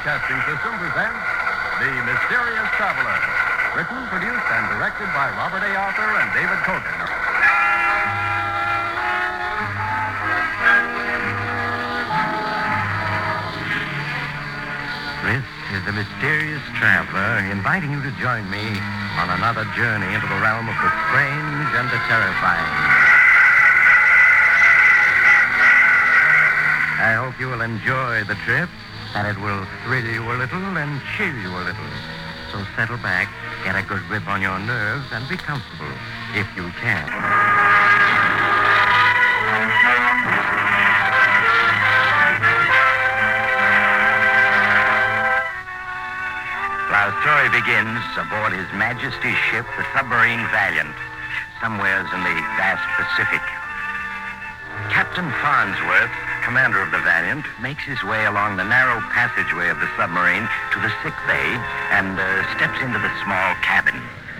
Broadcasting System presents The Mysterious Traveler. Written, produced, and directed by Robert A. Arthur and David Kogan. This is The Mysterious Traveler, inviting you to join me on another journey into the realm of the strange and the terrifying. I hope you will enjoy the trip, that it will thrill you a little and chill you a little. So settle back, get a good grip on your nerves, and be comfortable, if you can. Our story begins aboard His Majesty's ship, the submarine Valiant, somewheres in the vast Pacific. Captain Farnsworth, commander of the Valiant, makes his way along the narrow passageway of the submarine to the sick bay and steps into the small cabin.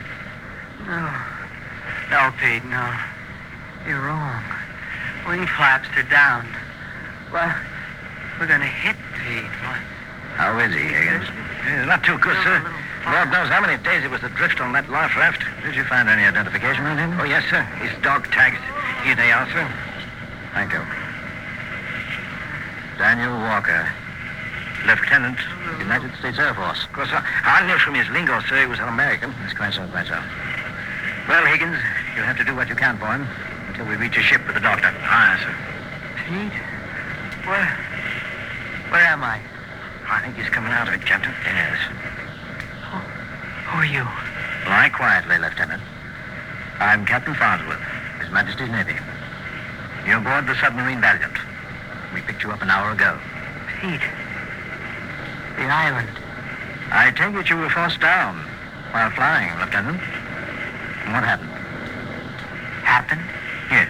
No, Pete, no. You're wrong. Wing flaps are down. Well, we're going to hit Pete. What? How is he, Higgins? He's not too good, sir. Lord knows how many days he was adrift on that life raft. Did you find any identification on him? Oh, yes, sir. His dog tags. Here they are, sir. Thank you. Daniel Walker, Lieutenant, United States Air Force. Of course, I knew from his lingo, sir, he was an American. That's quite so, quite so. Well, Higgins, you'll have to do what you can for him until we reach a ship with the doctor. Aye, sir. Pete? Where am I? I think he's coming out of it, Captain. Yes. Who are you? Lie quietly, Lieutenant. I'm Captain Farnsworth, His Majesty's Navy. You're aboard the submarine Valiant. We picked you up an hour ago. Pete. The island. I take it you were forced down while flying, Lieutenant. What happened? Happened? Yes.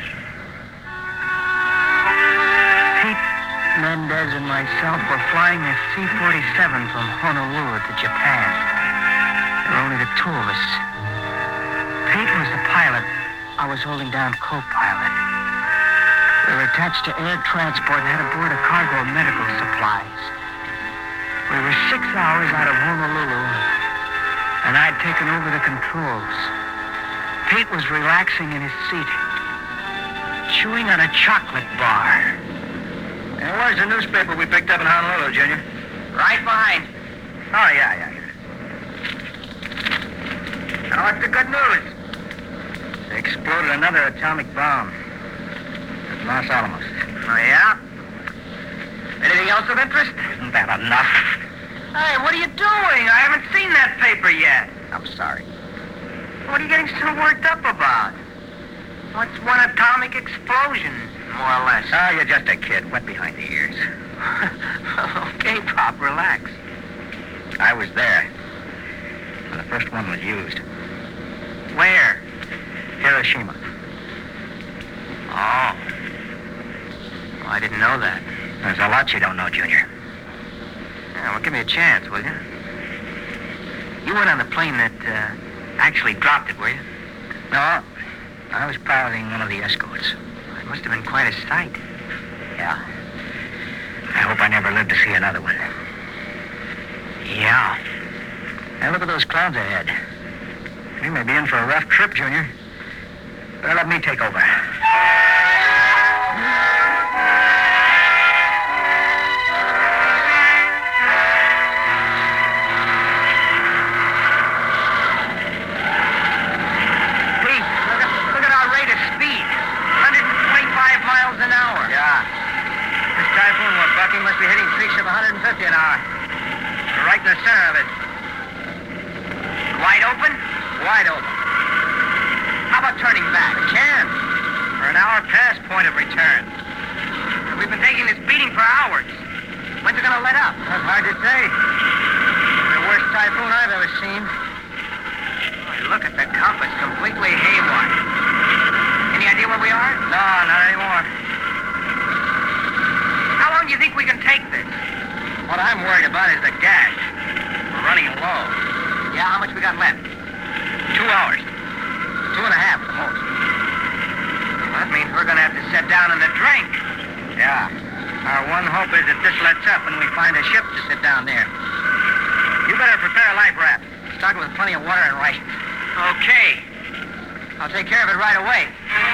Pete, Mendez and myself were flying a C-47 from Honolulu to Japan. There were only the two of us. Pete was the pilot. I was holding down co-pilot. We were attached to air transport and had aboard a cargo of medical supplies. We were 6 hours out of Honolulu, and I'd taken over the controls. Pete was relaxing in his seat, chewing on a chocolate bar. And where's the newspaper we picked up in Honolulu, Junior? Right behind. Oh, yeah. Now, what's the good news? They exploded another atomic bomb at Los Alamos. Oh, yeah? Anything else of interest? Isn't that enough? Hey, what are you doing? I haven't seen that paper yet. I'm sorry. What are you getting so worked up about? What's one atomic explosion, more or less? Oh, you're just a kid, wet behind the ears. Okay, Pop, relax. I was there when the first one was used. Where? Hiroshima. Oh. Well, I didn't know that. There's a lot you don't know, Junior. Yeah, well, give me a chance, will you? You went on the plane that actually dropped it, were you? No, I was piloting one of the escorts. It must have been quite a sight. Yeah. I hope I never live to see another one. Yeah. Now, look at those clouds ahead. We may be in for a rough trip, Junior. Better let me take over. Must be hitting streaks of 150 an hour. We're right in the center of it. Wide open? Wide open. How about turning back? We can. We're an hour past point of return. We've been taking this beating for hours. When's it going to let up? That's hard to say. The worst typhoon I've ever seen. Oh, look at the compass, completely haywire. Any idea where we are? No, not anymore. How long do you think we can take this? What I'm worried about is the gas. We're running low. Yeah, how much we got left? 2 hours. 2.5 at the most. Well, that means we're going to have to sit down in the drink. Yeah. Our one hope is that this lets up and we find a ship to sit down there. plenty of water and right. Okay. I'll take care of it right away.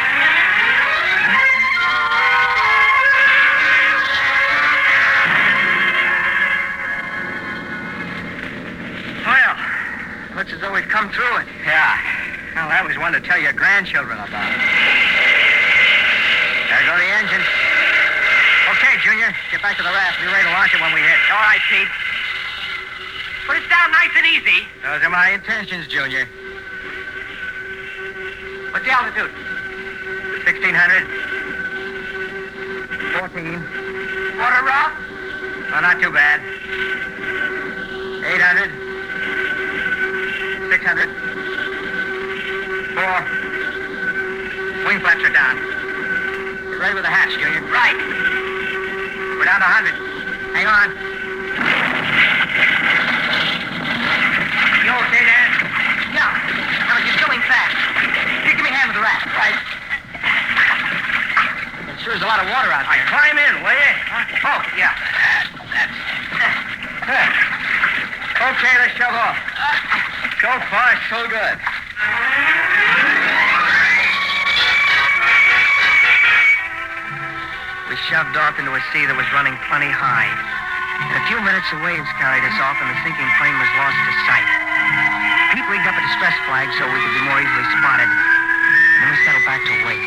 Well, looks as though we've come through it. Yeah. Well, that was one to tell your grandchildren about. There go the engines. Okay, Junior. Get back to the raft. Be ready to launch it when we hit. All right, Pete. Put us down nice and easy. Those are my intentions, Junior. What's the altitude? 1,600. 14. Water rough? Oh, not too bad. 800. 600. 4. Wing flaps are down. Get ready with the hatch, Junior. Right. We're down to 100. Hang on. You okay, Dan? Yeah. Now, you're going fast. Here, give me a hand with the raft. Right. There sure is a lot of water out there. Climb in, will you? Oh, yeah. Okay, let's shove off. So far, so good. We shoved off into a sea that was running plenty high. In a few minutes, the waves carried us off, and the sinking plane was lost to sight. Pete rigged up a distress flag so we could be more easily spotted. And then we settled back to wait.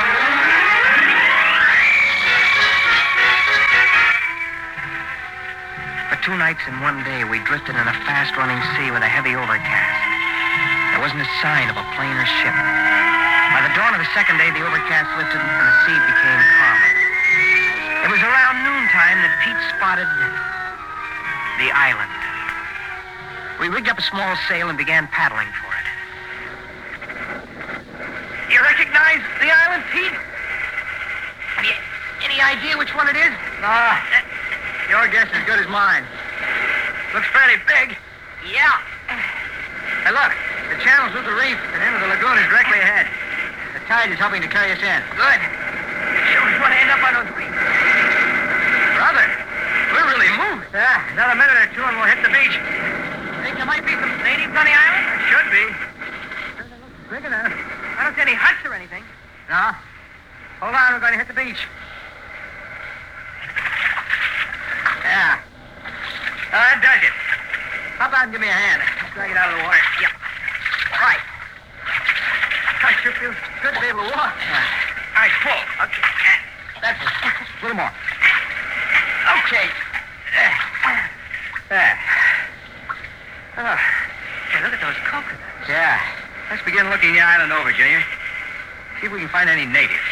For 2 nights and 1 day, we drifted in a fast-running sea with a heavy overcast. There wasn't a sign of a plane or ship. By the dawn of the second day, the overcast lifted and the sea became calmer. It was around noontime that Pete spotted the island. We rigged up a small sail and began paddling for it. You recognize the island, Pete? Have you any idea which one it is? No. Your guess is as good as mine. Looks fairly big. Yeah. Hey, look. The channel through the reef and into the lagoon is directly ahead. The tide is helping to carry us in. Good. Sure we want to end up on those reefs. Brother, we're really moving. Yeah, another minute or two and we'll hit the beach. Think there might be some natives on the island? There should be. Big enough. I don't see any huts or anything. No. Hold on, we're going to hit the beach. Yeah. That does it. How about give me a hand? Drag it out of the water. Yeah. Right. I sure feels good to be able to walk. All right, pull. Okay. That's it. A little more. Okay. There. Oh. Hey, look at those coconuts. Yeah. Let's begin looking the island over, Junior. See if we can find any natives.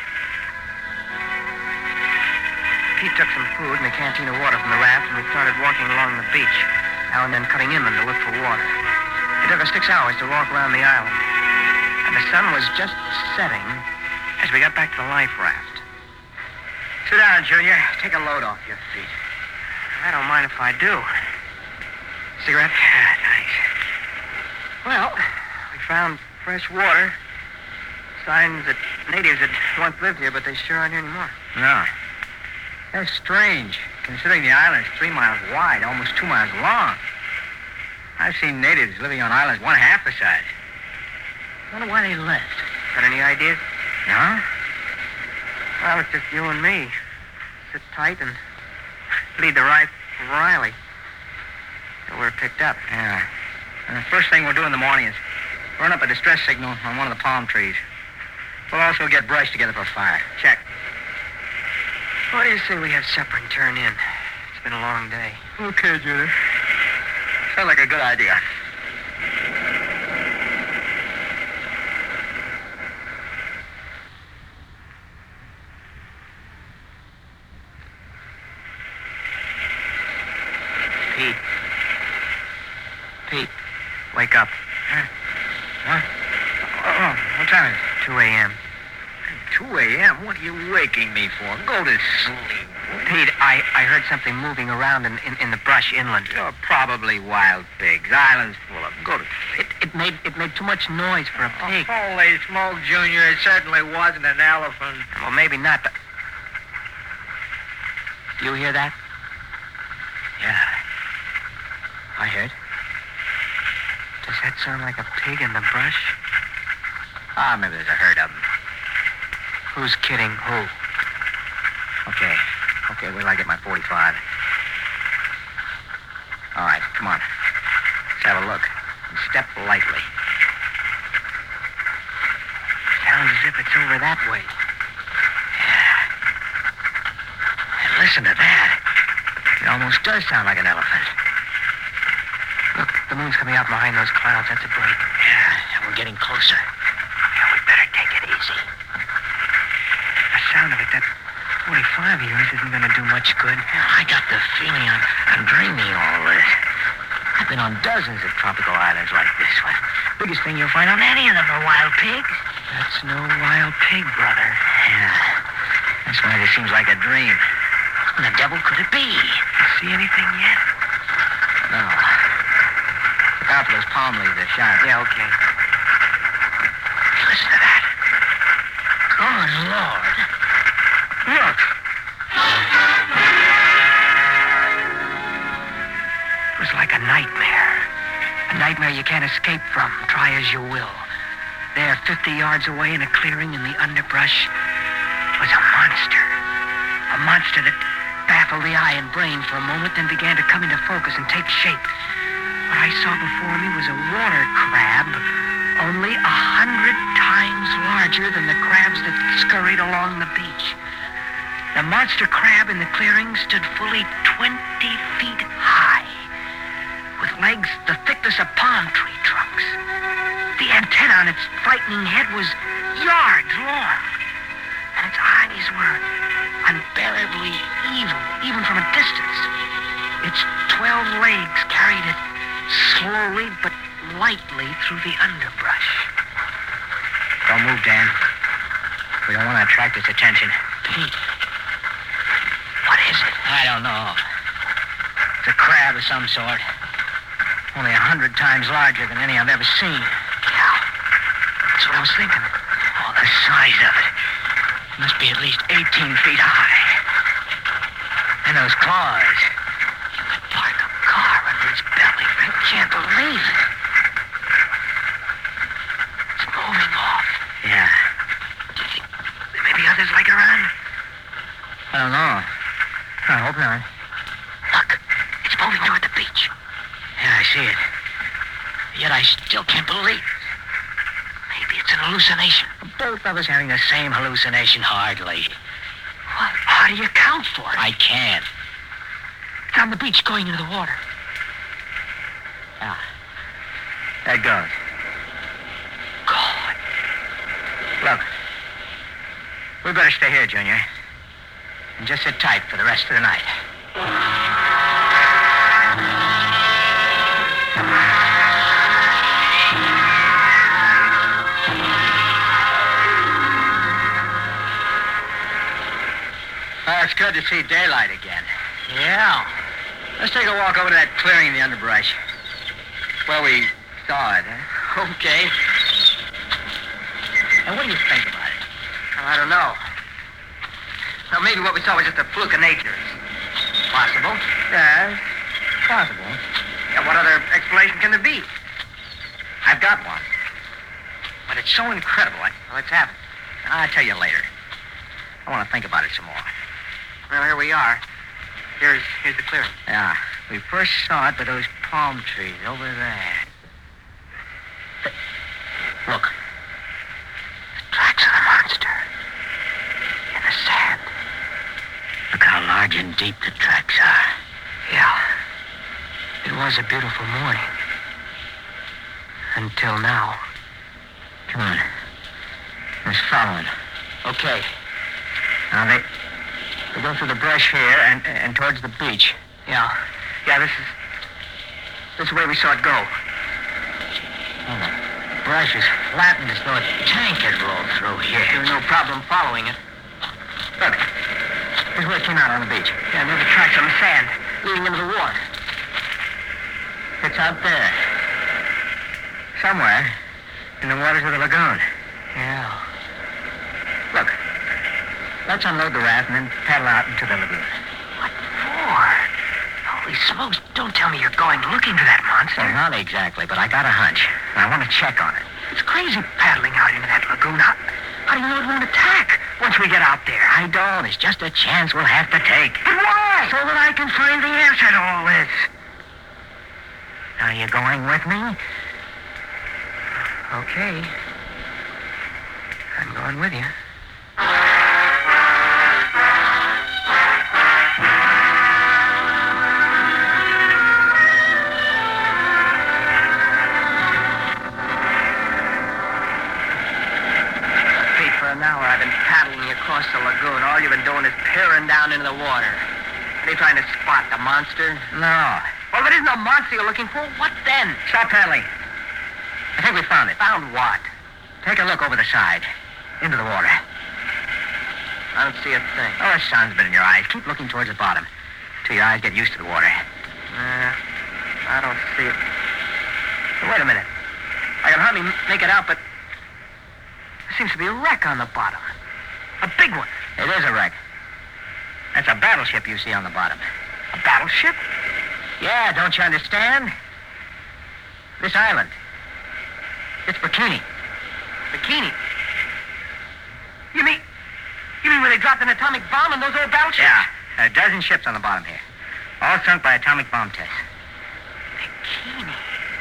Pete took some food and a canteen of water from the raft, and we started walking along the beach, now and then cutting inland to look for water. It took us 6 hours to walk around the island, and the sun was just setting as we got back to the life raft. Sit down, Junior. Take a load off your feet. I don't mind if I do. Cigarette? Thanks. Well, we found fresh water. Signs that natives had once lived here, but they sure aren't here anymore. No. That's strange, considering the island is 3 miles wide, almost 2 miles long. I've seen natives living on islands 1/2 the size. I wonder why they left. Got any ideas? No? Well, it's just you and me. Sit tight and lead the right for Riley. Till we're picked up. Yeah. And the first thing we'll do in the morning is run up a distress signal on one of the palm trees. We'll also get brush together for a fire. Check. What do you say we have supper and turn in? It's been a long day. Okay, Junior. Sounds like a good idea. Pete, wake up. What? Oh, what time is it? 2 a.m. 2 a.m.? What are you waking me for? Go to sleep. Pete, I heard something moving around in the brush inland. You're probably wild pigs. Island's full of them. Go to sleep. It made too much noise for a pig. Holy smoke, Junior. It certainly wasn't an elephant. Well, maybe not, but... Do you hear that? Yeah. I heard. Just sound like a pig in the brush? Maybe there's a herd of them. Who's kidding who? Okay, wait till I get my 45. All right, come on. Let's have a look. And step lightly. Sounds as if it's over that way. Yeah. And listen to that. It almost does sound like an elephant. Look, the moon's coming out behind those clouds. That's a break. Yeah, and we're getting closer. Yeah, we better take it easy. The sound of it, that 45 of yours isn't going to do much good. Yeah, I got the feeling I'm dreaming all this. I've been on dozens of tropical islands like this one. Biggest thing you'll find on any of them are wild pigs. That's no wild pig, brother. Yeah, that's why this seems like a dream. What the devil could it be? You see anything yet? No. Look out for those palm leaves. They're sharp. Yeah, okay. Listen to that. Good Lord. Look. It was like a nightmare. A nightmare you can't escape from, try as you will. There, 50 yards away in a clearing in the underbrush, was a monster. A monster that baffled the eye and brain for a moment, then began to come into focus and take shape. What I saw before me was a water crab, only 100 times larger than the crabs that scurried along the beach. The monster crab in the clearing stood fully 20 feet high, with legs the thickness of palm tree trunks. The antenna on its frightening head was yards long, and its eyes were unbearably evil, even from a distance. Its 12 legs carried it slowly but lightly through the underbrush. Don't move, Dan. We don't want to attract its attention. Pete, what is it? I don't know. It's a crab of some sort. Only 100 times larger than any I've ever seen. Yeah, that's what I was thinking. Oh, the size of it. It must be at least 18 feet high. And those claws. You could park a car under its belly. I can't believe it. It's moving off. Yeah. Do you think there may be others like around? I don't know. I hope not. Look, it's moving toward the beach. Yeah, I see it. Yet I still can't believe it. Maybe it's an hallucination. Both of us having the same hallucination, hardly. What? How do you account for it? I can't. It's on the beach going into the water. Yeah. There it goes. God. Look. We better stay here, Junior. And just sit tight for the rest of the night. Oh, it's good to see daylight again. Yeah. Let's take a walk over to that clearing in the underbrush. Where we saw it, huh? Okay. And what do you think about it? I don't know. Now, maybe what we saw was just a fluke of nature. Possible. Yeah, possible. Yeah, what other explanation can there be? I've got one. But it's so incredible. Let's have it. I'll tell you later. I want to think about it some more. Well, here we are. Here's the clearing. Yeah, we first saw it by those palm trees over there. Look. The tracks of the monster. In the sand. Look how large and deep the tracks are. Yeah. It was a beautiful morning. Until now. Come on. Let's follow it. Okay. Now, they go through the brush here and towards the beach. Yeah. Yeah, this is the way we saw it go. Oh, the brush is flattened as though a tank had rolled through here. There's no problem following it. Look. Here's where it came out on the beach. Yeah, near the tracks on the sand, leading into the water. It's out there. Somewhere in the waters of the lagoon. Yeah. Look. Let's unload the raft and then paddle out into the lagoon. What for? Holy smokes, don't tell me you're going looking for that monster. Well, not exactly, but I got a hunch. And I want to check on it. It's crazy paddling out into that lagoon. How do you know it won't attack once we get out there? I don't. It's just a chance we'll have to take. But why? So that I can find the answer to all this. Are you going with me? Okay. I'm going with you. For an hour, I've been paddling you across the lagoon. All you've been doing is peering down into the water. Are you trying to spot the monster? No. Well, if it isn't a monster you're looking for, what then? Stop paddling. I think we found it. Found what? Take a look over the side. Into the water. I don't see a thing. Oh, the sun's been in your eyes. Keep looking towards the bottom till your eyes get used to the water. I don't see it. Wait a minute. I can hardly make it out, but there seems to be a wreck on the bottom. A big one. It is a wreck. That's a battleship you see on the bottom. A battleship? Yeah, don't you understand? This island. It's Bikini. Bikini? You mean where they dropped an atomic bomb on those old battleships? Yeah, a dozen ships on the bottom here. All sunk by atomic bomb tests. Bikini?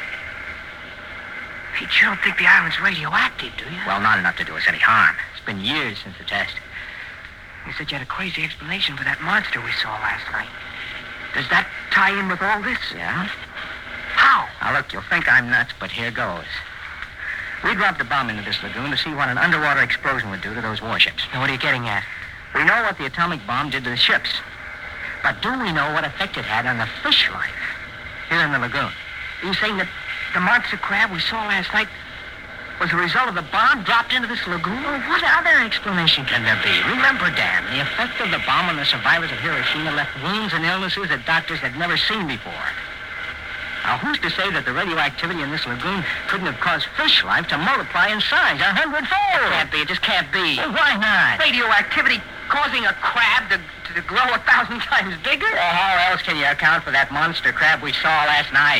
Pete, you don't think the island's radioactive, do you? Well, not enough to do us any harm. It's been years since the test. You said you had a crazy explanation for that monster we saw last night. Does that tie in with all this? Yeah? How? Now, look, you'll think I'm nuts, but here goes. We dropped a bomb into this lagoon to see what an underwater explosion would do to those warships. Now, what are you getting at? We know what the atomic bomb did to the ships. But do we know what effect it had on the fish life here in the lagoon? Are you saying that the monster crab we saw last night was the result of the bomb dropped into this lagoon? Well, what other explanation can there be? Remember, Dan, the effect of the bomb on the survivors of Hiroshima left wounds and illnesses that doctors had never seen before. Now, who's to say that the radioactivity in this lagoon couldn't have caused fish life to multiply in size 100-fold? It can't be. It just can't be. Well, why not? Radioactivity causing a crab to grow 1,000 times bigger? Well, how else can you account for that monster crab we saw last night?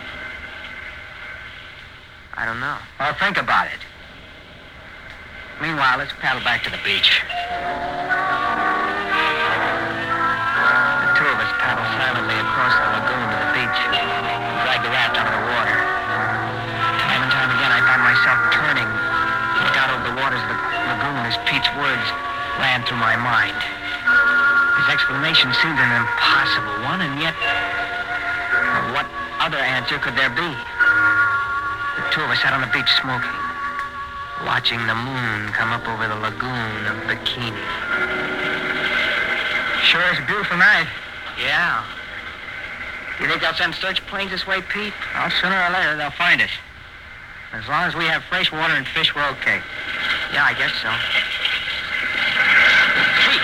I don't know. Well, think about it. Meanwhile, let's paddle back to the beach. The two of us paddle silently across the lagoon to the beach. Drag the raft out of the water. Time and time again, I find myself turning, look out over the waters of the lagoon as Pete's words ran through my mind. His explanation seemed an impossible one, and yet, what other answer could there be? The two of us sat on the beach smoking, watching the moon come up over the lagoon of Bikini. Sure is a beautiful night. Yeah. Do you think they'll send search planes this way, Pete? Well, sooner or later, they'll find us. As long as we have fresh water and fish, we're okay. Yeah, I guess so. Pete!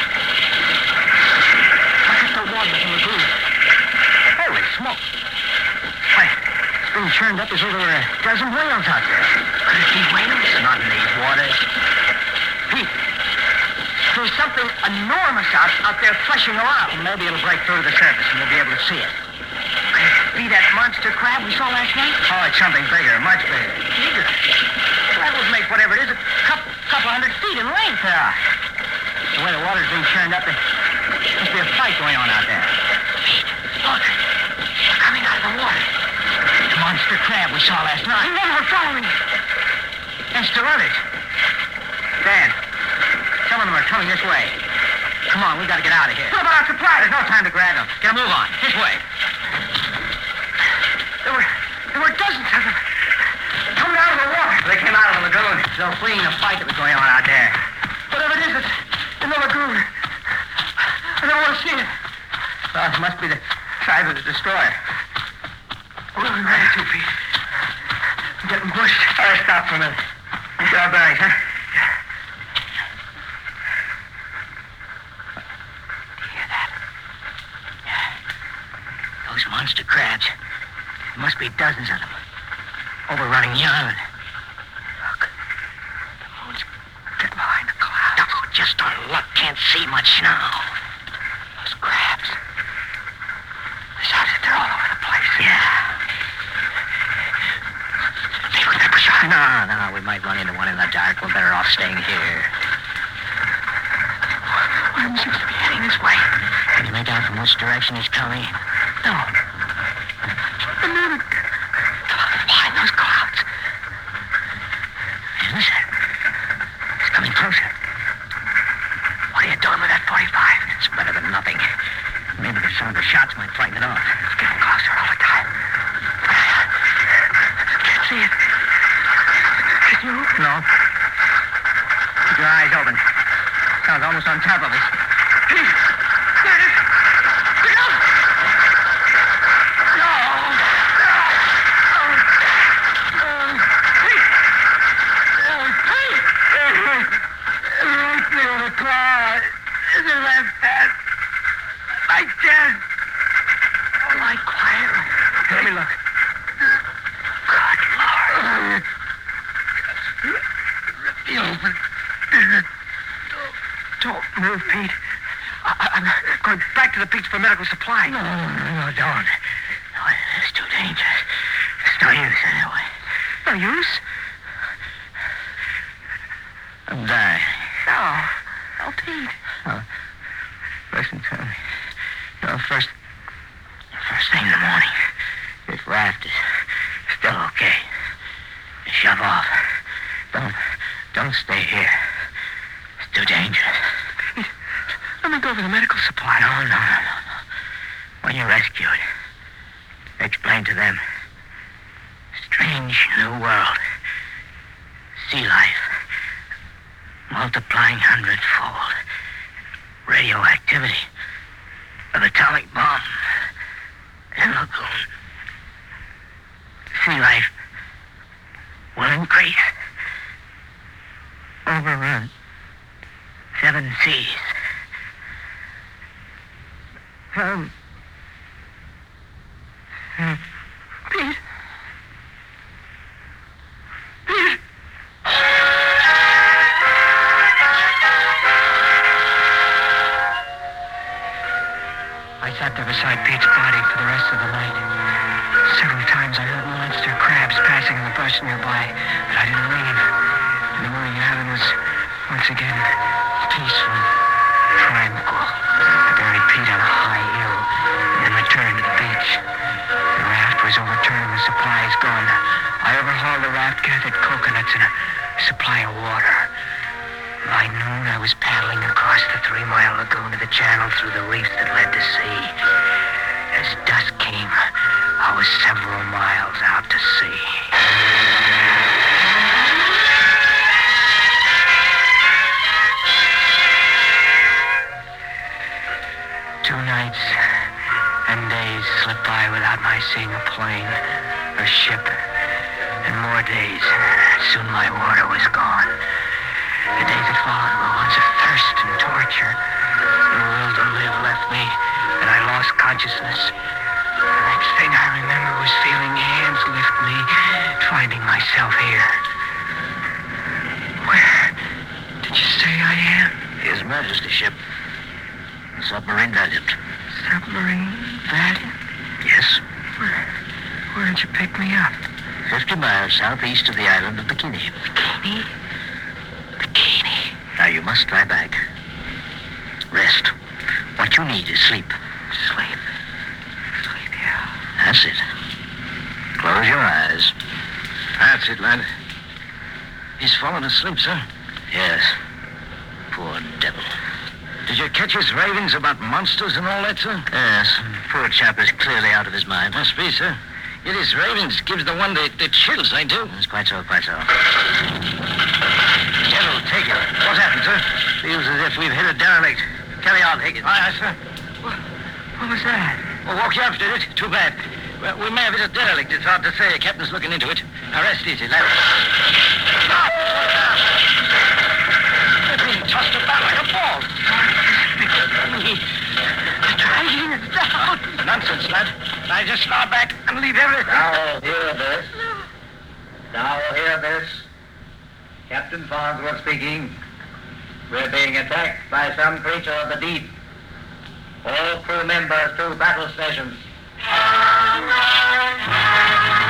Look at the water in the lagoon. Holy smoke. Why, it's being churned up as though there were a dozen whales out there. Could it be whales? Not in these waters. Pete, there's something enormous out there fleshing around. Well, maybe it'll break through to the surface and we'll be able to see it. Could it be that monster crab we saw last night? Oh, it's something bigger, much bigger. Bigger? Well, that would make whatever it is a couple 100 feet in length. Yeah. The way the water's being churned up, there must be a fight going on out there. Pete, look. They're coming out of the water. The monster crab we saw last night. And then we're following it. And still others. Dan, some of them are coming this way. Come on, we gotta get out of here. What about our supply? There's no time to grab them. Get a move on. This way. There were dozens of them coming out of the water. They came out of the lagoon. They're fleeing the fight that was going on out there. Whatever it is, it's in the lagoon. I don't want to see it. Well, it must be the size of the destroyer. Where are we ready to, Pete? I'm getting bushed. All right, stop for a minute. Get our bearings, huh? Hear that? Yeah. Those monster crabs. There must be dozens of them. Overrunning the island. Look. The moon's getting behind the clouds. Oh, just our luck. Can't see much now. Those crabs. They're starting dark. We're better off staying here. One seems to be heading this way. Can you make out from which direction he's coming? No. The moon. Behind those clouds. Listen. It's coming closer. What are you doing with that 45? It's better than nothing. Maybe the sound of shots might frighten it off. It's getting closer all the time. Can't see it. Can you? No. Keep your eyes open. Sounds almost on top of us. There it is. Look out! No! Right near the cloud. Isn't that bad? Like dead. Lie quietly. Let me look. Good Lord. You open. Don't move, Pete. I'm going back to the beach for medical supply. No, don't. No, it's too dangerous. It's no use anyway. No use? I'm dying. No, Pete. Listen to me. First thing in the morning, this raft is still okay. Shove off. Don't stay here. It's too dangerous. Pete, let me go for the medical supply. No. When you're rescued, explain to them. Strange new world. Sea life. Multiplying hundredfold. Radioactivity. Of atomic bomb. And lagoon. Sea life will increase. Overrun 7 seas. Pete. I sat there beside Pete's body for the rest of the night. Several times I heard monster crabs passing in the brush nearby, but I didn't leave. In the morning, heaven was once again peaceful, tranquil. I buried Pete on a high hill and then returned to the beach. The raft was overturned, the supplies gone. I overhauled the raft, gathered coconuts and a supply of water. By noon, I was paddling across the 3-mile lagoon to the channel through the reef that led to sea. As dusk came, I was several miles out to sea. 2 nights and days slipped by without my seeing a plane or ship. And more days. Soon my water was gone. The days that followed were ones of thirst and torture. The will to live left me, and I lost consciousness. The next thing I remember was feeling hands lift me, finding myself here. Where did you say I am? His Majesty's ship. Submarine Valiant. Submarine Valiant? Yes. Where'd you pick me up? 50 miles southeast of the island of Bikini. Bikini? Now you must lie back. Rest. What you need is sleep. Sleep, yeah. That's it. Close your eyes. That's it, lad. He's fallen asleep, sir. Yes. Poor devil. Did you catch his ravings about monsters and all that, sir? Yes. Poor chap is clearly out of his mind. Must be, sir. Yet his ravings gives the one the chills, they do. It's quite so. General, take it. What's happened, sir? Feels as if we've hit a derelict. Carry on, Higgins. Aye, sir. What was that? Well, walk you up, did it? Too bad. Well, we may have hit a derelict. It's hard to say. The captain's looking into it. Now, rest easy, lad. Stop! They're being tossed about like a ball. The dragging is down. Nonsense, lad. Now, just lie back and leave everything. Now hear this. Captain Farnsworth speaking. We're being attacked by some creature of the deep. All crew members to battle stations.